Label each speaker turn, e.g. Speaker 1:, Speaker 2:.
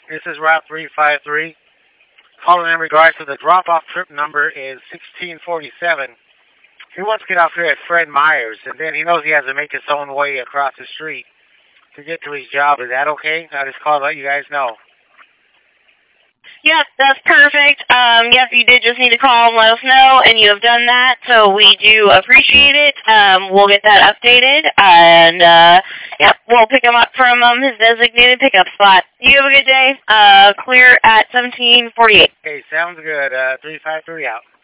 Speaker 1: This is Route 353. Calling in regards to the drop-off trip number is 1647. He wants to get off here at Fred Meyer's, and then he knows he has to make his own way across the street to get to his job. Is that okay? I just called to let you guys know.
Speaker 2: Yep, that's perfect. Yep, you did just need to call and let us know, and you have done that, so we do appreciate it. We'll get that updated, and, yep, we'll pick him up from his designated pickup spot. You have a good day. Clear at 1748.
Speaker 1: Okay, sounds good. 353 out.